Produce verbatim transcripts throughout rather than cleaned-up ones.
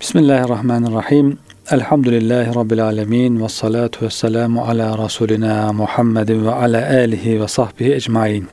Bismillahirrahmanirrahim. Elhamdülillahi Rabbil alemin. Ve salatu ve selamu ala Resulina Muhammedin ve ala alihi ve sahbihi ecmain.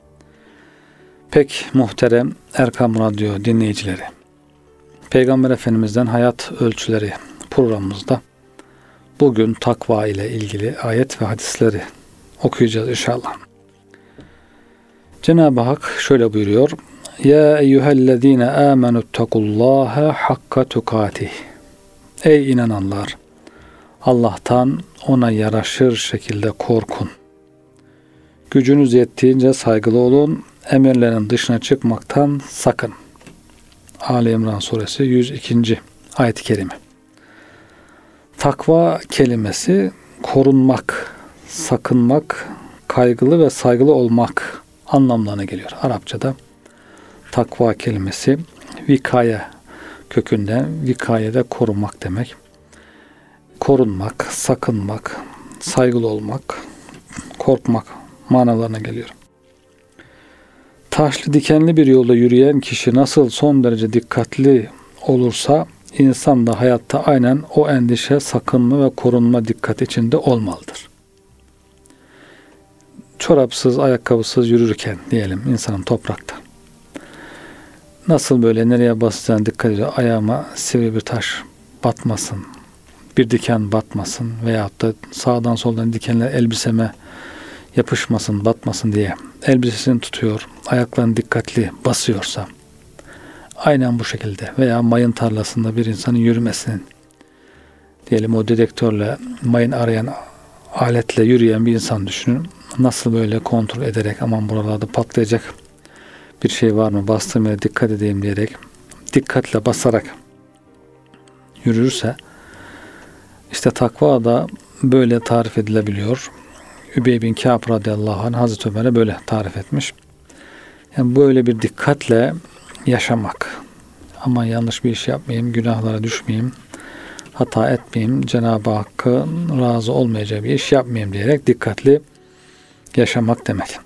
Pek muhterem Erkam Radyo dinleyicileri, Peygamber Efendimiz'den Hayat Ölçüleri programımızda bugün takva ile ilgili ayet ve hadisleri okuyacağız inşallah. Cenab-ı Hak şöyle buyuruyor: Ya eyyühellezine amenüttekullâhe hakka tukatih. Ey inananlar! Allah'tan ona yaraşır şekilde korkun. Gücünüz yettiğince saygılı olun. Emirlerin dışına çıkmaktan sakın. Ali İmran Suresi yüz ikinci ayet-i kerime. Takva kelimesi korunmak, sakınmak, kaygılı ve saygılı olmak anlamlarına geliyor. Arapçada takva kelimesi vikaya kökünden, vikayede korunmak demek. Korunmak, sakınmak, saygılı olmak, korkmak manalarına geliyor. Taşlı dikenli bir yolda yürüyen kişi nasıl son derece dikkatli olursa, insan da hayatta aynen o endişe, sakınma ve korunma dikkat içinde olmalıdır. Çorapsız, ayakkabısız yürürken diyelim insanın toprakta, nasıl böyle nereye basacağına dikkat ediyor, ayağıma sivri bir taş batmasın, bir diken batmasın veyahut da sağdan soldan dikenler elbiseme yapışmasın, batmasın diye elbisesini tutuyor, ayaklarını dikkatli basıyorsa, aynen bu şekilde veya mayın tarlasında bir insanın yürümesinin, diyelim o dedektörle, mayın arayan aletle yürüyen bir insan düşünün, nasıl böyle kontrol ederek, aman buralarda patlayacak bir şey var mı, bastığım yere dikkat edeyim diyerek, dikkatle basarak yürürse, işte takva da böyle tarif edilebiliyor. Übey bin Kâb radıyallahu anh Hazreti Ömer'e böyle tarif etmiş. Yani böyle bir dikkatle yaşamak. Aman yanlış bir iş yapmayayım, günahlara düşmeyeyim, hata etmeyeyim, Cenab-ı Hakk'ın razı olmayacağı bir iş yapmayayım diyerek dikkatli yaşamak demek.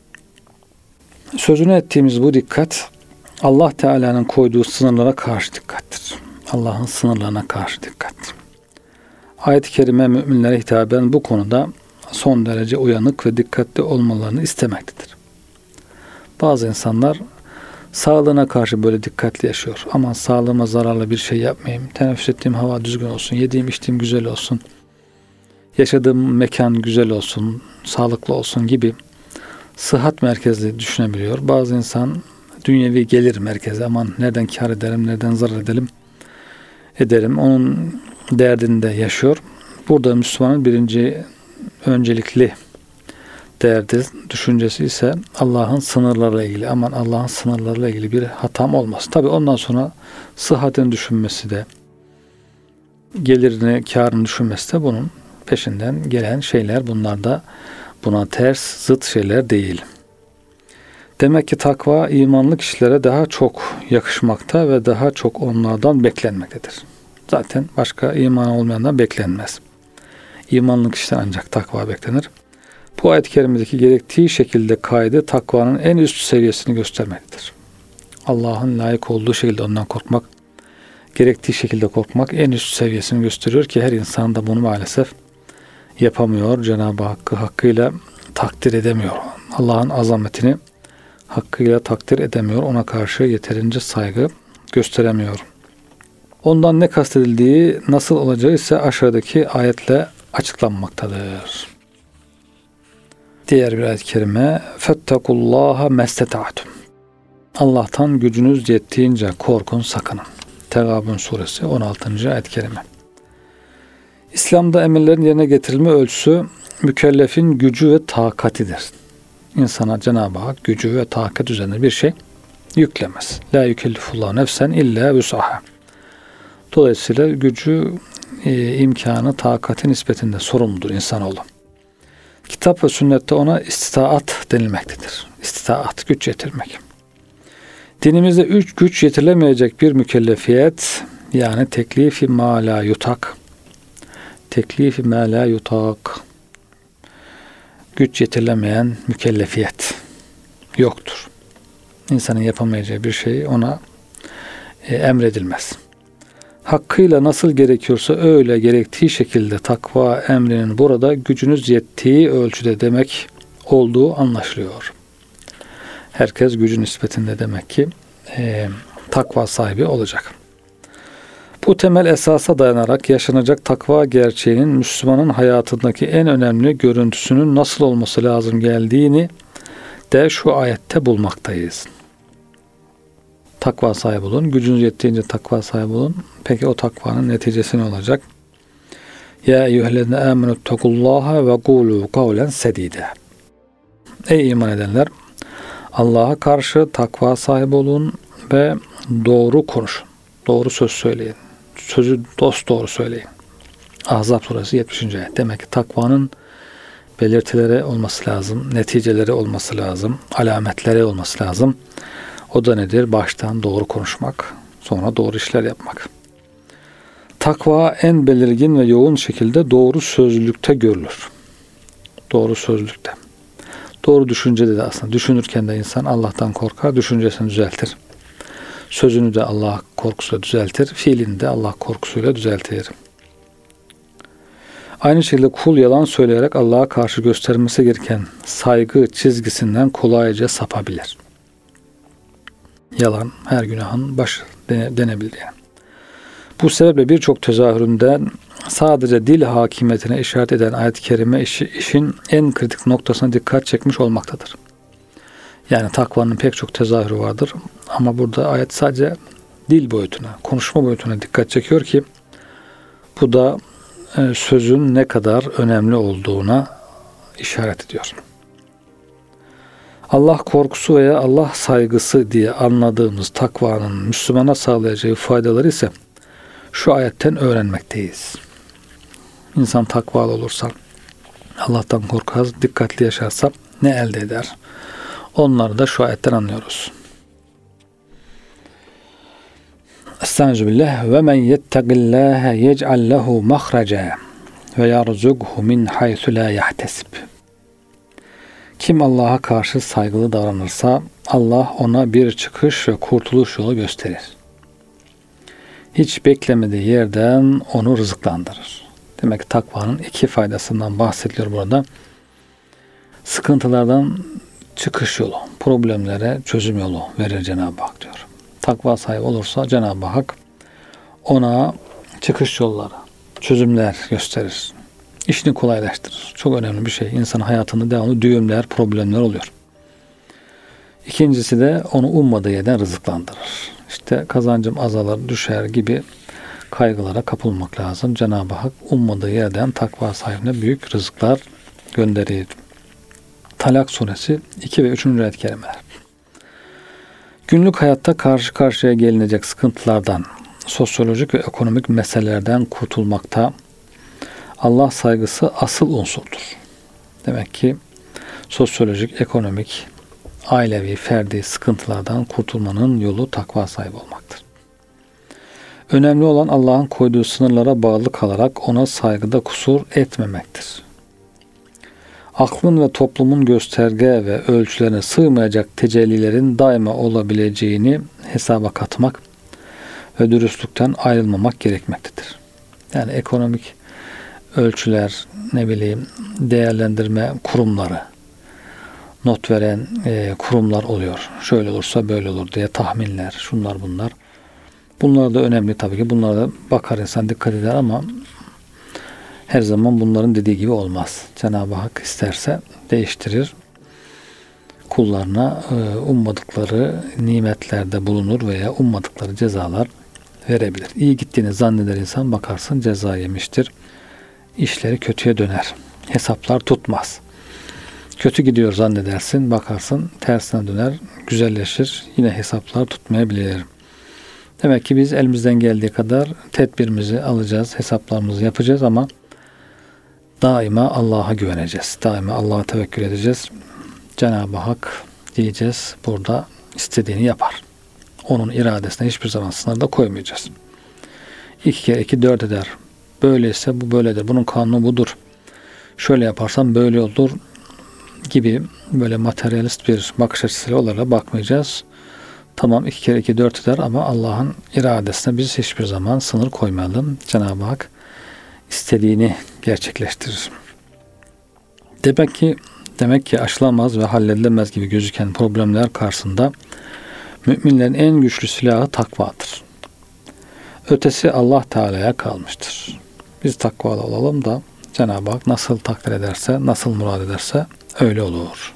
Sözünü ettiğimiz bu dikkat, Allah Teala'nın koyduğu sınırlara karşı dikkattir. Allah'ın sınırlarına karşı dikkattir. Ayet-i kerime müminlere hitaben bu konuda son derece uyanık ve dikkatli olmalarını istemektedir. Bazı insanlar sağlığına karşı böyle dikkatli yaşıyor. Aman sağlığıma zararlı bir şey yapmayayım, teneffüs ettiğim hava düzgün olsun, yediğim içtiğim güzel olsun, yaşadığım mekan güzel olsun, sağlıklı olsun gibi sıhhat merkezli düşünebiliyor. Bazı insan dünyevi gelir merkezi, aman nereden kâr ederim, nereden zarar edelim, ederim, onun derdinde yaşıyor. Burada Müslümanın birinci öncelikli derdi, düşüncesi ise Allah'ın sınırlarıyla ilgili. Aman Allah'ın sınırlarıyla ilgili bir hatam olmaz. Tabi ondan sonra sıhhatini düşünmesi de, gelirini, kârını düşünmesi de bunun peşinden gelen şeyler. Bunlar da buna ters, zıt şeyler değil. Demek ki takva imanlı kişilere daha çok yakışmakta ve daha çok onlardan beklenmektedir. Zaten başka iman olmayandan beklenmez. İmanlı kişiden ancak takva beklenir. Bu ayet-i kerimedeki gerektiği şekilde kaydı takvanın en üst seviyesini göstermektedir. Allah'ın layık olduğu şekilde ondan korkmak, gerektiği şekilde korkmak en üst seviyesini gösteriyor ki her insan da bunu maalesef yapamıyor. Cenab-ı Hakk'ı hakkıyla takdir edemiyor. Allah'ın azametini hakkıyla takdir edemiyor. Ona karşı yeterince saygı gösteremiyor. Ondan ne kastedildiği, nasıl olacağı ise aşağıdaki ayetle açıklanmaktadır. Diğer bir ayet-i kerime: Fettekullaha mesteta'tum. Allah'tan gücünüz yettiğince korkun, sakının. Tegabun suresi on altıncı ayet-i kerime. İslam'da emirlerin yerine getirilme ölçüsü mükellefin gücü ve takatidir. İnsana Cenab-ı Hak gücü ve takat üzerine bir şey yüklemez. La yükellifullahu nefsen illa vus'aha. Dolayısıyla gücü, e, imkanı, takati nispetinde sorumludur insanoğlu. Kitap ve sünnette ona istitaat denilmektedir. İstitaat, güç yetirmek. Dinimizde üç güç yetirilemeyecek bir mükellefiyet, yani teklifi ma la yutak, teklifi ma la yutak, güç yetirilemeyen mükellefiyet yoktur. İnsanın yapamayacağı bir şey ona e, emredilmez. Hakkıyla nasıl gerekiyorsa öyle gerektiği şekilde takva emrinin burada gücünüz yettiği ölçüde demek olduğu anlaşılıyor. Herkes gücü nispetinde demek ki e, takva sahibi olacak. Bu temel esasa dayanarak yaşanacak takva gerçeğinin Müslümanın hayatındaki en önemli görüntüsünün nasıl olması lazım geldiğini de şu ayette bulmaktayız. Takva sahibi olun. Gücünüz yettiğince takva sahibi olun. Peki o takvanın neticesi ne olacak? Ya eyyühellezine amenüttekullaha ve kulu kavlen sedide. Ey iman edenler! Allah'a karşı takva sahibi olun ve doğru konuşun. Doğru söz söyleyin. Sözü dost doğru söyleyin. Ahzab suresi yetmişinci ayet. Demek ki takvanın belirtileri olması lazım, neticeleri olması lazım, alametleri olması lazım. O da nedir? Baştan doğru konuşmak, sonra doğru işler yapmak. Takva en belirgin ve yoğun şekilde doğru sözlülükte görülür. Doğru sözlükte. Doğru düşüncede de aslında düşünürken de insan Allah'tan korkar, düşüncesini düzeltir. Sözünü de Allah korkusuyla düzeltir, fiilini de Allah korkusuyla düzeltir. Aynı şekilde kul yalan söyleyerek Allah'a karşı göstermesi gereken saygı çizgisinden kolayca sapabilir. Yalan her günahın başı denebilir yani. Bu sebeple birçok tezahüründen sadece dil hakimiyetine işaret eden ayet-i kerime işi, işin en kritik noktasına dikkat çekmiş olmaktadır. Yani takvanın pek çok tezahürü vardır ama burada ayet sadece dil boyutuna, konuşma boyutuna dikkat çekiyor ki bu da e, sözün ne kadar önemli olduğuna işaret ediyor. Allah korkusu veya Allah saygısı diye anladığımız takvanın Müslümana sağlayacağı faydaları ise şu ayetten öğrenmekteyiz. İnsan takvalı olursa, Allah'tan korkar, dikkatli yaşarsa ne elde eder? Onları da şu ayetten anlıyoruz. Estağfirullah ve men yetteqillaha yec'al lehu mahraca ve yerzukhu min haythu la yahtesib. Kim Allah'a karşı saygılı davranırsa Allah ona bir çıkış ve kurtuluş yolu gösterir. Hiç beklemediği yerden onu rızıklandırır. Demek ki takvanın iki faydasından bahsediliyor burada. Sıkıntılardan çıkış yolu, problemlere çözüm yolu verir Cenab-ı Hak diyor. Takva sahibi olursa Cenab-ı Hak ona çıkış yolları, çözümler gösterir. İşini kolaylaştırır. Çok önemli bir şey. İnsan hayatında devamlı düğümler, problemler oluyor. İkincisi de onu ummadığı yerden rızıklandırır. İşte kazancım azalır, düşer gibi kaygılara kapılmak lazım. Cenab-ı Hak ummadığı yerden takva sahibine büyük rızıklar gönderir. Talak suresi iki ve üçüncü ayet-i kerimeler. Günlük hayatta karşı karşıya gelinecek sıkıntılardan, sosyolojik ve ekonomik meselelerden kurtulmakta Allah saygısı asıl unsurdur. Demek ki sosyolojik, ekonomik, ailevi, ferdi sıkıntılardan kurtulmanın yolu takva sahibi olmaktır. Önemli olan Allah'ın koyduğu sınırlara bağlı kalarak ona saygıda kusur etmemektir. Aklın ve toplumun gösterge ve ölçülerine sığmayacak tecellilerin daima olabileceğini hesaba katmak ve dürüstlükten ayrılmamak gerekmektedir. Yani ekonomik ölçüler, ne bileyim değerlendirme kurumları, not veren e, kurumlar oluyor. Şöyle olursa böyle olur diye tahminler, şunlar bunlar. Bunlar da önemli tabii ki. Bunlara da bakar insan, dikkat eder ama her zaman bunların dediği gibi olmaz. Cenab-ı Hak isterse değiştirir. Kullarına e, ummadıkları nimetlerde bulunur veya ummadıkları cezalar verebilir. İyi gittiğini zanneder insan, bakarsın ceza yemiştir. İşleri kötüye döner. Hesaplar tutmaz. Kötü gidiyor zannedersin, bakarsın tersine döner, güzelleşir. Yine hesaplar tutmayabilir. Demek ki biz elimizden geldiği kadar tedbirimizi alacağız, hesaplarımızı yapacağız ama daima Allah'a güveneceğiz. Daima Allah'a tevekkül edeceğiz. Cenab-ı Hak diyeceğiz, burada istediğini yapar. Onun iradesine hiçbir zaman sınırda koymayacağız. İki kere iki dört eder. Böyleyse bu böyledir. Bunun kanunu budur. Şöyle yaparsam böyle olur gibi böyle materyalist bir bakış açısıyla onlara bakmayacağız. Tamam, iki kere iki dört eder ama Allah'ın iradesine biz hiçbir zaman sınır koymayalım. Cenab-ı Hak istediğini gerçekleştirir. Demek ki demek ki aşılamaz ve halledilemez gibi gözüken problemler karşısında müminlerin en güçlü silahı takvadır. Ötesi Allah Teala'ya kalmıştır. Biz takvalı olalım da Cenab-ı Hak nasıl takdir ederse, nasıl murad ederse öyle olur.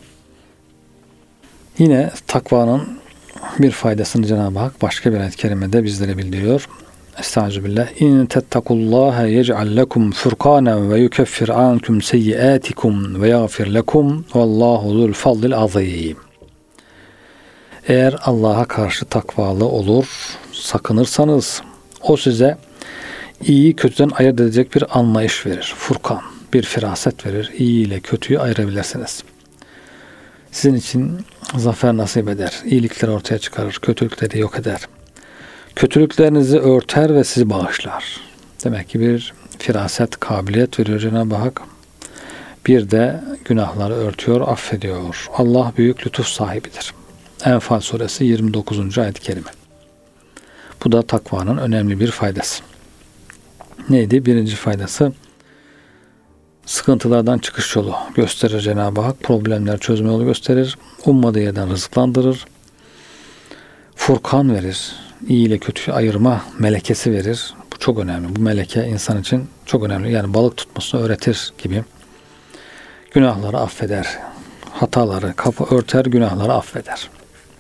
Yine takvanın bir faydasını Cenab-ı Hak başka bir ayet-i kerimede bizlere bildiriyor. Estağfirullah. İn tettakullaha yec'al lekum furqanen ve yukeffir ankum seyyiatikum ve yağfir lekum vallahu zul fadlil azim. Eğer Allah'a karşı takvalı olur, sakınırsanız o size iyi kötüden ayırt edecek bir anlayış verir. Furkan, bir firaset verir. İyi ile kötüyü ayırabilirsiniz. Sizin için zafer nasip eder. İyilikleri ortaya çıkarır. Kötülükleri yok eder. Kötülüklerinizi örter ve sizi bağışlar. Demek ki bir firaset, kabiliyet veriyor Cenab-ı Hak. Bir de günahları örtüyor, affediyor. Allah büyük lütuf sahibidir. Enfal suresi yirmi dokuzuncu ayet-i kerime. Bu da takvanın önemli bir faydası. Neydi? Birinci faydası, sıkıntılardan çıkış yolu gösterir Cenab-ı Hak. Problemler çözme yolu gösterir. Ummadığı yerden rızıklandırır. Furkan verir. İyi ile kötüyü ayırma melekesi verir. Bu çok önemli. Bu meleke insan için çok önemli. Yani balık tutmasını öğretir gibi. Günahları affeder. Hataları kapı örter, günahları affeder.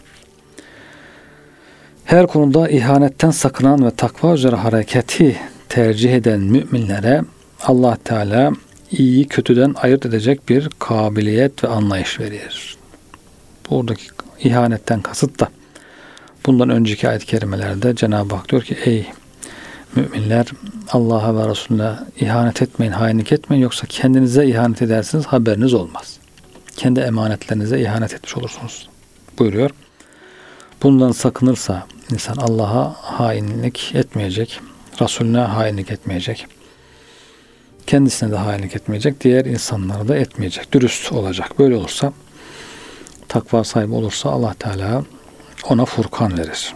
Her konuda ihanetten sakınan ve takva üzere hareketi tercih eden müminlere Allah Teala iyiyi kötüden ayırt edecek bir kabiliyet ve anlayış verir. Buradaki ihanetten kasıt da bundan önceki ayet-i kerimelerde Cenab-ı Hak diyor ki ey müminler, Allah'a ve Resulüne ihanet etmeyin, hainlik etmeyin, yoksa kendinize ihanet edersiniz, haberiniz olmaz. Kendi emanetlerinize ihanet etmiş olursunuz buyuruyor. Bundan sakınırsa insan Allah'a hainlik etmeyecek, Resulüne hainlik etmeyecek, kendisine de hainlik etmeyecek, diğer insanlara da etmeyecek, dürüst olacak. Böyle olursa, takva sahibi olursa Allah Teala ona Furkan verir.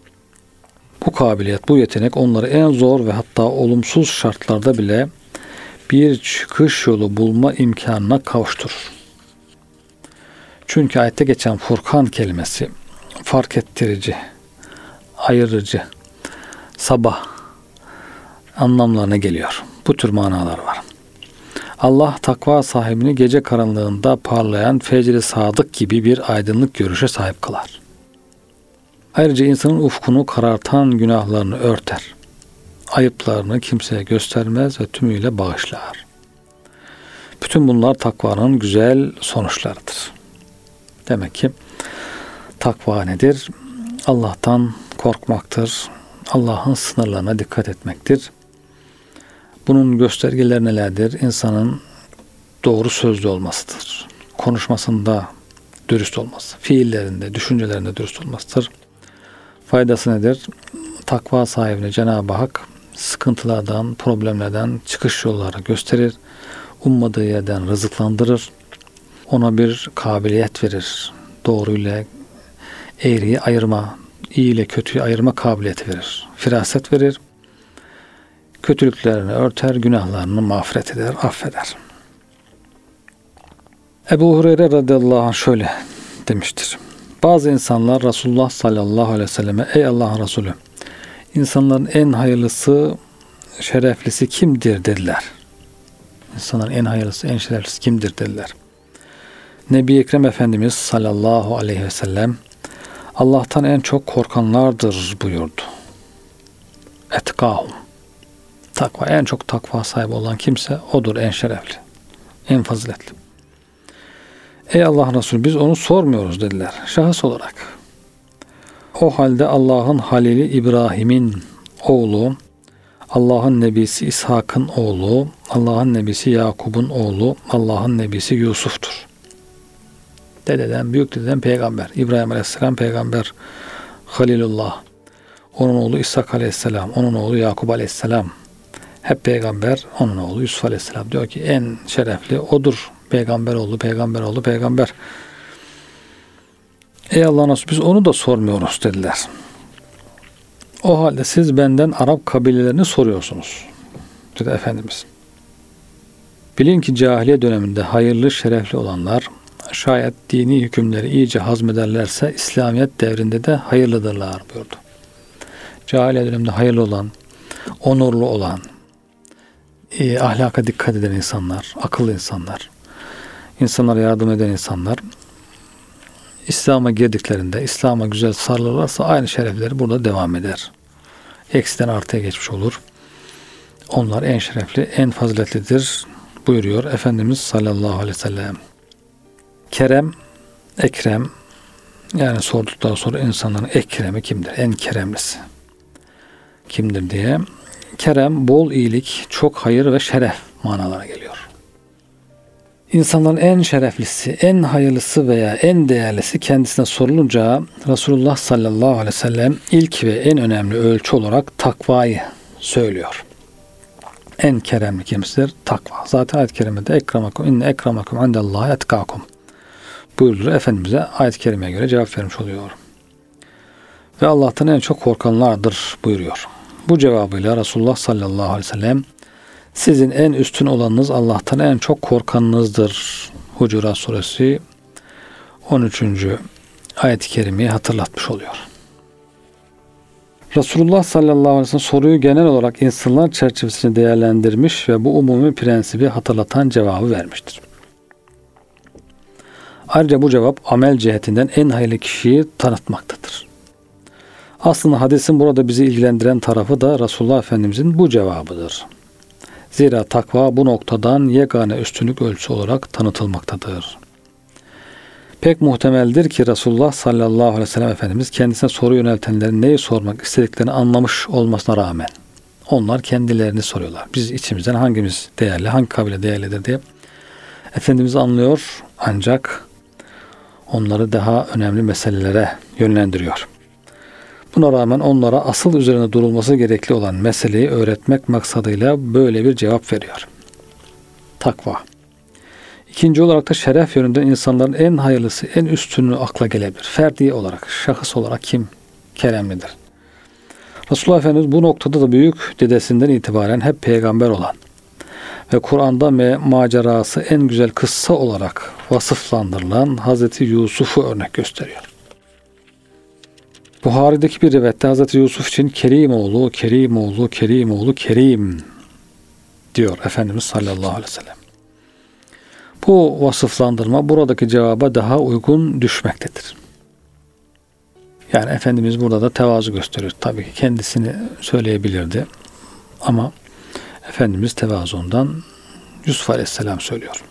Bu kabiliyet, bu yetenek onları en zor ve hatta olumsuz şartlarda bile bir çıkış yolu bulma imkanına kavuşturur. Çünkü ayette geçen Furkan kelimesi fark ettirici, ayırıcı, sabah anlamlarına geliyor. Bu tür manalar var. Allah takva sahibini gece karanlığında parlayan fecr-i sadık gibi bir aydınlık görüşe sahip kılar. Ayrıca insanın ufkunu karartan günahlarını örter. Ayıplarını kimseye göstermez ve tümüyle bağışlar. Bütün bunlar takvanın güzel sonuçlarıdır. Demek ki takva nedir? Allah'tan korkmaktır. Allah'ın sınırlarına dikkat etmektir. Bunun göstergeleri nelerdir? İnsanın doğru sözlü olmasıdır. Konuşmasında dürüst olması, fiillerinde, düşüncelerinde dürüst olmasıdır. Faydası nedir? Takva sahibine Cenab-ı Hak sıkıntılardan, problemlerden çıkış yolları gösterir. Ummadığı yerden rızıklandırır. Ona bir kabiliyet verir. Doğruyla eğriyi ayırma, iyi ile kötüyü ayırma kabiliyeti verir. Firaset verir. Kötülüklerini örter, günahlarını mağfiret eder, affeder. Ebu Hureyre radıyallahu anh şöyle demiştir. Bazı insanlar Resulullah sallallahu aleyhi ve selleme ey Allah'ın Resulü, insanların en hayırlısı, şereflisi kimdir dediler. İnsanların en hayırlısı, en şereflisi kimdir dediler. Nebi Ekrem Efendimiz sallallahu aleyhi ve sellem Allah'tan en çok korkanlardır buyurdu. Etkâhum. Takva, en çok takva sahibi olan kimse odur, en şerefli, en faziletli. Ey Allah Resulü, biz onu sormuyoruz dediler şahıs olarak. O halde Allah'ın Halili İbrahim'in oğlu, Allah'ın Nebisi İshak'ın oğlu, Allah'ın Nebisi Yakub'un oğlu, Allah'ın Nebisi Yusuf'tur. Dededen, büyük dededen peygamber. İbrahim Aleyhisselam peygamber, Halilullah. Onun oğlu İshak Aleyhisselam, onun oğlu Yakub Aleyhisselam. Hep peygamber, onun oğlu Yusuf Aleyhisselam. Diyor ki en şerefli odur. Peygamber oldu, peygamber oldu, peygamber. Ey Allah'ın Resulü, biz onu da sormuyoruz dediler. O halde siz benden Arap kabilelerini soruyorsunuz dedi Efendimiz. Bilin ki cahiliye döneminde hayırlı, şerefli olanlar şayet dini hükümleri iyice hazmederlerse İslamiyet devrinde de hayırlıdırlar buyurdu. Cahiliye döneminde hayırlı olan, onurlu olan, e, ahlaka dikkat eden insanlar, akıllı insanlar, insanlara yardım eden insanlar İslam'a girdiklerinde, İslam'a güzel sarılırlarsa aynı şerefleri burada devam eder. Eksiden artıya geçmiş olur. Onlar en şerefli, en faziletlidir buyuruyor Efendimiz sallallahu aleyhi ve sellem. Kerem, ekrem, yani sorduktan sonra insanların ekremi kimdir? En keremlisi kimdir diye. Kerem, bol iyilik, çok hayır ve şeref manalara geliyor. İnsanların en şereflisi, en hayırlısı veya en değerlisi kendisine sorulunca Resulullah sallallahu aleyhi ve sellem ilk ve en önemli ölçü olarak takvayı söylüyor. En keremli kimsedir takva. Zaten ayet-i kerimede ekramakum inne ekramakum indallahi etkakum buyurulur. Efendimiz'e ayet-i kerimeye göre cevap vermiş oluyor. Ve Allah'tan en çok korkanlardır buyuruyor. Bu cevabıyla Resulullah sallallahu aleyhi ve sellem sizin en üstün olanınız Allah'tan en çok korkanınızdır. Hucurat suresi on üçüncü ayet-i kerimeyi hatırlatmış oluyor. Resulullah sallallahu aleyhi ve sellem soruyu genel olarak insanlar çerçevesinde değerlendirmiş ve bu umumi prensibi hatırlatan cevabı vermiştir. Ayrıca bu cevap amel cihetinden en hayırlı kişiyi tanıtmaktadır. Aslında hadisin burada bizi ilgilendiren tarafı da Resulullah Efendimizin bu cevabıdır. Zira takva bu noktadan yegane üstünlük ölçüsü olarak tanıtılmaktadır. Pek muhtemeldir ki Resulullah sallallahu aleyhi ve sellem Efendimiz kendisine soru yöneltenlerin neyi sormak istediklerini anlamış olmasına rağmen onlar kendilerini soruyorlar. Biz içimizden hangimiz değerli, hangi kabile değerlidir diye Efendimiz anlıyor ancak onları daha önemli meselelere yönlendiriyor. Buna rağmen onlara asıl üzerine durulması gerekli olan meseleyi öğretmek maksadıyla böyle bir cevap veriyor. Takva. İkinci olarak da şeref yönünden insanların en hayırlısı, en üstünü akla gelebilir. Ferdi olarak, şahıs olarak kim keremlidir? Resulullah Efendimiz bu noktada da büyük dedesinden itibaren hep peygamber olan ve Kur'an'da ve macerası en güzel kıssa olarak vasıflandırılan Hazreti Yusuf'u örnek gösteriyor. Buhari'deki bir rivayette Hazreti Yusuf için Kerimoğlu, Kerimoğlu, Kerimoğlu, Kerim diyor Efendimiz sallallahu aleyhi ve sellem. Bu vasıflandırma buradaki cevaba daha uygun düşmektedir. Yani Efendimiz burada da tevazu gösteriyor. Tabii ki kendisini söyleyebilirdi ama Efendimiz tevazuundan Yusuf aleyhisselam söylüyor.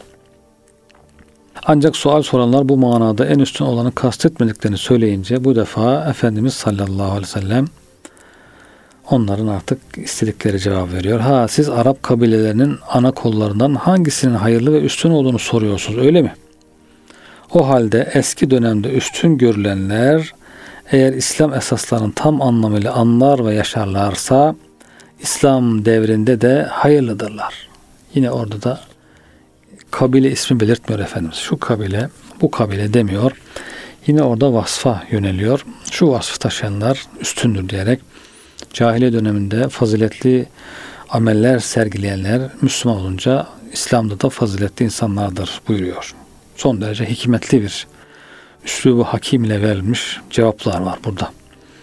Ancak sual soranlar bu manada en üstün olanı kastetmediklerini söyleyince bu defa Efendimiz sallallahu aleyhi ve sellem onların artık istedikleri cevap veriyor. Ha siz Arap kabilelerinin ana kollarından hangisinin hayırlı ve üstün olduğunu soruyorsunuz öyle mi? O halde eski dönemde üstün görülenler eğer İslam esaslarını tam anlamıyla anlar ve yaşarlarsa İslam devrinde de hayırlıdırlar. Yine orada da kabile ismi belirtmiyor Efendimiz. Şu kabile, bu kabile demiyor. Yine orada vasfa yöneliyor. Şu vasfı taşıyanlar üstündür diyerek cahiliye döneminde faziletli ameller sergileyenler Müslüman olunca İslam'da da faziletli insanlardır buyuruyor. Son derece hikmetli bir üslubu hakim ile verilmiş cevaplar var burada.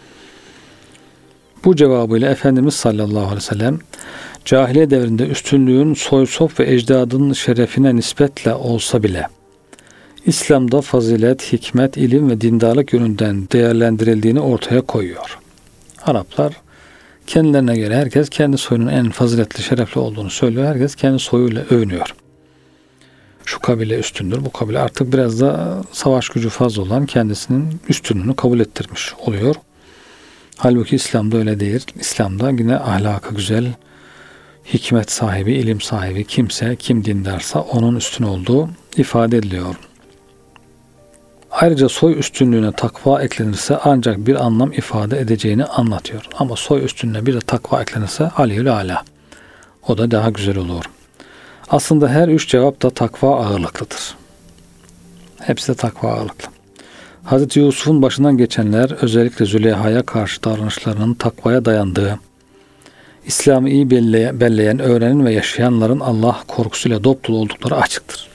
Bu cevabıyla Efendimiz sallallahu aleyhi ve sellem cahiliye devrinde üstünlüğün soy sop ve ecdadın şerefine nispetle olsa bile İslam'da fazilet, hikmet, ilim ve dindarlık yönünden değerlendirildiğini ortaya koyuyor. Araplar kendilerine göre herkes kendi soyunun en faziletli, şerefli olduğunu söylüyor. Herkes kendi soyuyla övünüyor. Şu kabile üstündür, bu kabile artık biraz da savaş gücü fazla olan kendisinin üstünlüğünü kabul ettirmiş oluyor. Halbuki İslam'da öyle değil. İslam'da yine ahlakı güzel, hikmet sahibi, ilim sahibi kimse, kim dindarsa onun üstün olduğu ifade ediliyor. Ayrıca soy üstünlüğüne takva eklenirse ancak bir anlam ifade edeceğini anlatıyor. Ama soy üstünlüğüne bir de takva eklenirse aliyül ala. O da daha güzel olur. Aslında her üç cevap da takva ağırlıklıdır. Hepsi de takva ağırlıklı. Hazreti Yusuf'un başından geçenler, özellikle Züleyha'ya karşı davranışlarının takvaya dayandığı, İslam'ı iyi belleyen, belleyen, öğrenen ve yaşayanların Allah korkusuyla dop dolu oldukları açıktır.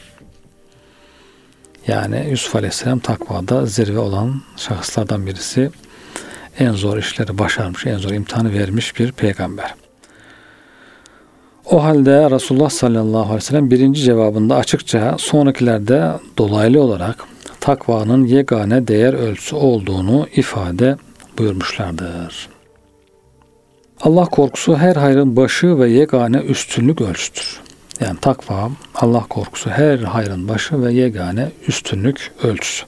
Yani Yusuf Aleyhisselam takvada zirve olan şahıslardan birisi. En zor işleri başarmış, en zor imtihanı vermiş bir peygamber. O halde Resulullah sallallahu aleyhi ve sellem birinci cevabında açıkça, sonrakilerde dolaylı olarak takvanın yegane değer ölçüsü olduğunu ifade buyurmuşlardır. Allah korkusu her hayrın başı ve yegane üstünlük ölçüsüdür. Yani takva, Allah korkusu her hayrın başı ve yegane üstünlük ölçüsü.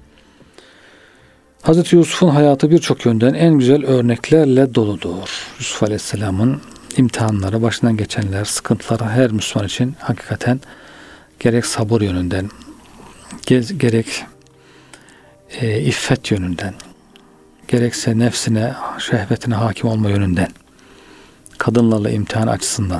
Hazreti Yusuf'un hayatı birçok yönden en güzel örneklerle doludur. Yusuf Aleyhisselam'ın imtihanları, başından geçenler, sıkıntıları her Müslüman için hakikaten gerek sabır yönünden, gerek e, iffet yönünden, gerekse nefsine, şehvetine hakim olma yönünden, kadınlarla imtihan açısından,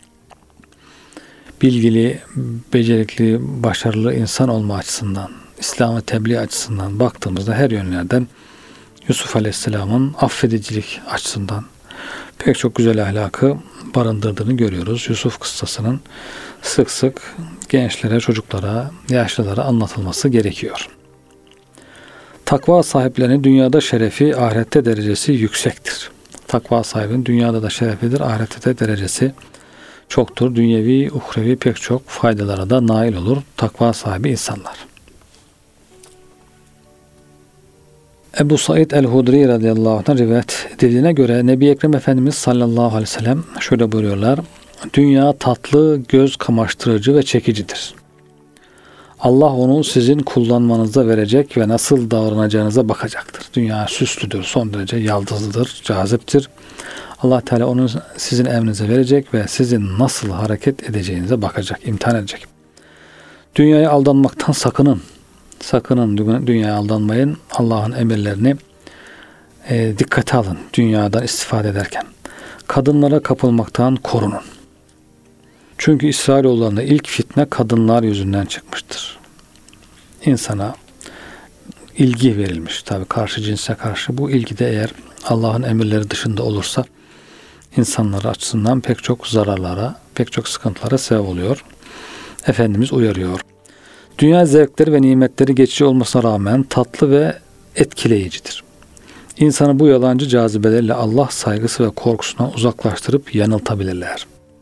bilgili, becerikli, başarılı insan olma açısından, İslam'ı tebliğ açısından baktığımızda her yönlerden Yusuf Aleyhisselam'ın affedicilik açısından pek çok güzel ahlakı barındırdığını görüyoruz. Yusuf kıssasının sık sık gençlere, çocuklara, yaşlılara anlatılması gerekiyor. Takva sahiplerinin dünyada şerefi, ahirette derecesi yüksektir. Takva sahibinin dünyada da şerefidir, ahirette de derecesi çoktur. Dünyevi, uhrevi pek çok faydalara da nail olur takva sahibi insanlar. Ebu Said el-Hudri radıyallahu anh'tan rivayet edildiğine göre Nebi Ekrem Efendimiz sallallahu aleyhi ve sellem şöyle buyuruyorlar. Dünya tatlı, göz kamaştırıcı ve çekicidir. Allah onu sizin kullanmanıza verecek ve nasıl davranacağınıza bakacaktır. Dünya süslüdür, son derece yaldızlıdır, caziptir. Allah Teala onu sizin emrinize verecek ve sizin nasıl hareket edeceğinize bakacak, imtihan edecek. Dünyaya aldanmaktan sakının. Sakının dünyaya aldanmayın. Allah'ın emirlerini e, dikkate alın dünyadan istifade ederken. Kadınlara kapılmaktan korunun. Çünkü İsrailoğullarında ilk fitne kadınlar yüzünden çıkmıştır. İnsana ilgi verilmiş. Tabi karşı cinse karşı. Bu ilgi de eğer Allah'ın emirleri dışında olursa insanlar açısından pek çok zararlara, pek çok sıkıntılara sebep oluyor. Efendimiz uyarıyor. Dünya zevkleri ve nimetleri geçici olmasına rağmen tatlı ve etkileyicidir. İnsanı bu yalancı cazibelerle Allah saygısı ve korkusundan uzaklaştırıp yanıltabilirler.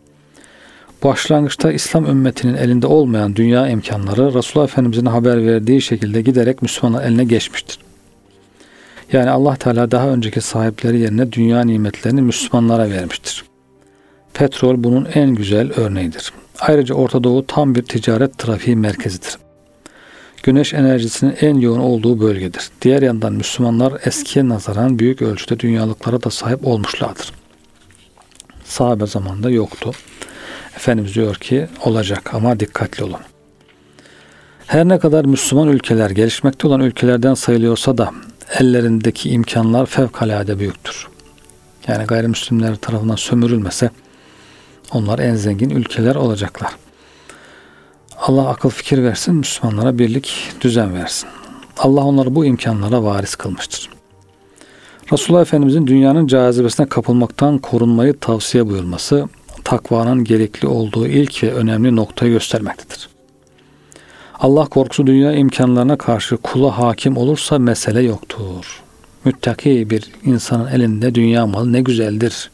Başlangıçta İslam ümmetinin elinde olmayan dünya imkanları Resulullah Efendimiz'in haber verdiği şekilde giderek Müslümanlar eline geçmiştir. Yani Allah Teala daha önceki sahipleri yerine dünya nimetlerini Müslümanlara vermiştir. Petrol bunun en güzel örneğidir. Ayrıca Orta Doğu tam bir ticaret trafiği merkezidir. Güneş enerjisinin en yoğun olduğu bölgedir. Diğer yandan Müslümanlar eskiye nazaran büyük ölçüde dünyalıklara da sahip olmuşlardır. Sahabe zamanında yoktu. Efendimiz diyor ki olacak ama dikkatli olun. Her ne kadar Müslüman ülkeler gelişmekte olan ülkelerden sayılıyorsa da ellerindeki imkanlar fevkalade büyüktür. Yani gayrimüslimler tarafından sömürülmese onlar en zengin ülkeler olacaklar. Allah akıl fikir versin, Müslümanlara birlik, düzen versin. Allah onları bu imkanlara varis kılmıştır. Resulullah Efendimizin dünyanın cazibesine kapılmaktan korunmayı tavsiye buyurması, takvanın gerekli olduğu ilk ve önemli noktayı göstermektedir. Allah korkusu dünya imkanlarına karşı kula hakim olursa mesele yoktur. Müttaki bir insanın elinde dünya malı ne güzeldir.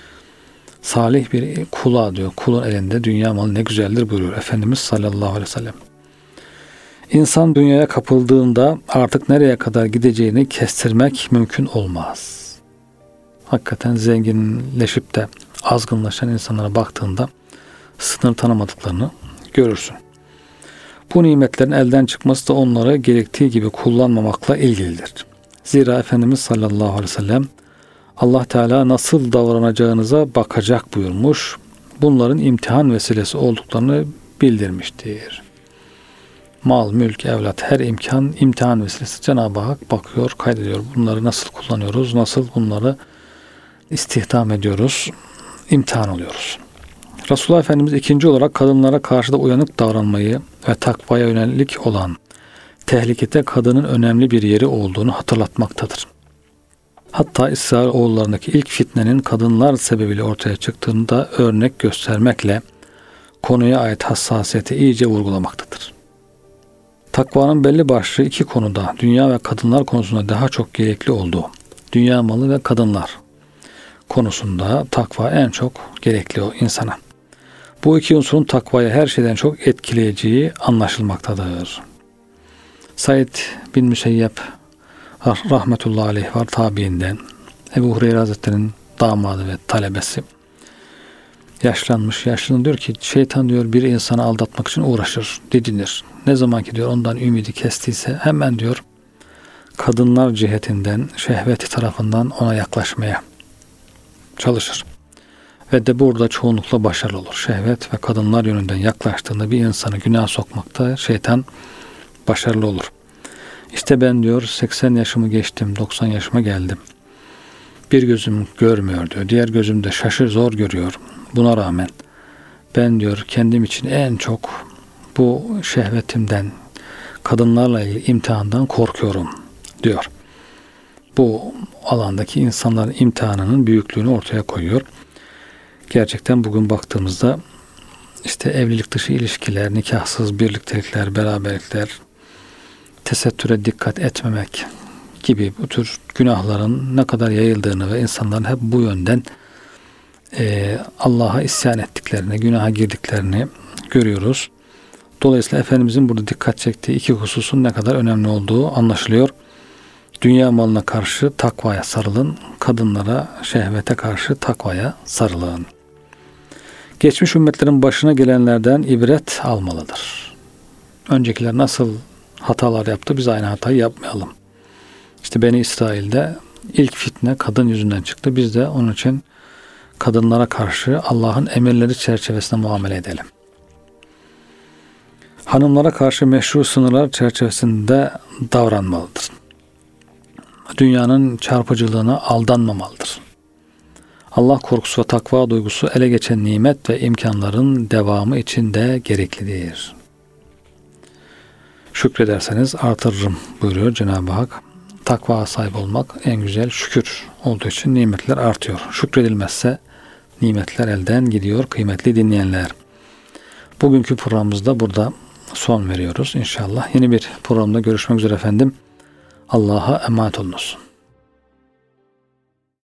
Salih bir kula diyor, kulun elinde dünya malı ne güzeldir buyuruyor Efendimiz sallallahu aleyhi ve sellem. İnsan dünyaya kapıldığında artık nereye kadar gideceğini kestirmek mümkün olmaz. Hakikaten zenginleşip de azgınlaşan insanlara baktığında sınır tanımadıklarını görürsün. Bu nimetlerin elden çıkması da onları gerektiği gibi kullanmamakla ilgilidir. Zira Efendimiz sallallahu aleyhi ve sellem Allah Teala nasıl davranacağınıza bakacak buyurmuş. Bunların imtihan vesilesi olduklarını bildirmiştir. Mal, mülk, evlat, her imkan imtihan vesilesi. Cenab-ı Hak bakıyor, kaydediyor. Bunları nasıl kullanıyoruz, nasıl bunları istihdam ediyoruz, imtihan oluyoruz. Resulullah Efendimiz ikinci olarak kadınlara karşı da uyanık davranmayı ve takvaya yönelik olan tehlikede kadının önemli bir yeri olduğunu hatırlatmaktadır. Hatta İsrailoğullarındaki ilk fitnenin kadınlar sebebiyle ortaya çıktığını da örnek göstermekle konuya ait hassasiyeti iyice vurgulamaktadır. Takvanın belli başlı iki konuda, dünya ve kadınlar konusunda daha çok gerekli olduğu, dünya malı ve kadınlar konusunda takva en çok gerekli o insana. Bu iki unsurun takvayı her şeyden çok etkileyeceği anlaşılmaktadır. Said bin Müseyyep rahmetullahi aleyh var tabiinden. Ebu Hureyre Hazretleri'nin damadı ve talebesi. Yaşlanmış. Yaşlı diyor ki şeytan diyor bir insanı aldatmak için uğraşır, didinir. Ne zaman ki diyor ondan ümidi kestiyse hemen diyor kadınlar cihetinden, şehveti tarafından ona yaklaşmaya çalışır. Ve de burada çoğunlukla başarılı olur. Şehvet ve kadınlar yönünden yaklaştığında bir insanı günah sokmakta şeytan başarılı olur. İşte ben diyor seksen yaşımı geçtim, doksan yaşıma geldim. Bir gözüm görmüyor diyor. Diğer gözüm de şaşır zor görüyor. Buna rağmen ben diyor kendim için en çok bu şehvetimden, kadınlarla ilgili imtihandan korkuyorum diyor. Bu alandaki insanların imtihanının büyüklüğünü ortaya koyuyor. Gerçekten bugün baktığımızda işte evlilik dışı ilişkiler, nikahsız birliktelikler, beraberlikler, tesettüre dikkat etmemek gibi bu tür günahların ne kadar yayıldığını ve insanların hep bu yönden e, Allah'a isyan ettiklerini, günaha girdiklerini görüyoruz. Dolayısıyla Efendimizin burada dikkat çektiği iki hususun ne kadar önemli olduğu anlaşılıyor. Dünya malına karşı takvaya sarılın, kadınlara, şehvete karşı takvaya sarılın. Geçmiş ümmetlerin başına gelenlerden ibret almalıdır. Öncekiler nasıl hatalar yaptı, biz aynı hatayı yapmayalım. İşte Beni İsrail'de ilk fitne kadın yüzünden çıktı. Biz de onun için kadınlara karşı Allah'ın emirleri çerçevesinde muamele edelim. Hanımlara karşı meşru sınırlar çerçevesinde davranmalıdır. Dünyanın çarpıcılığına aldanmamalıdır. Allah korkusu ve takva duygusu ele geçen nimet ve imkanların devamı için de gereklidir. Şükrederseniz artırırım buyuruyor Cenab-ı Hak. Takva sahip olmak en güzel şükür olduğu için nimetler artıyor. Şükredilmezse nimetler elden gidiyor kıymetli dinleyenler. Bugünkü programımızda burada son veriyoruz inşallah. Yeni bir programda görüşmek üzere efendim. Allah'a emanet olunuz.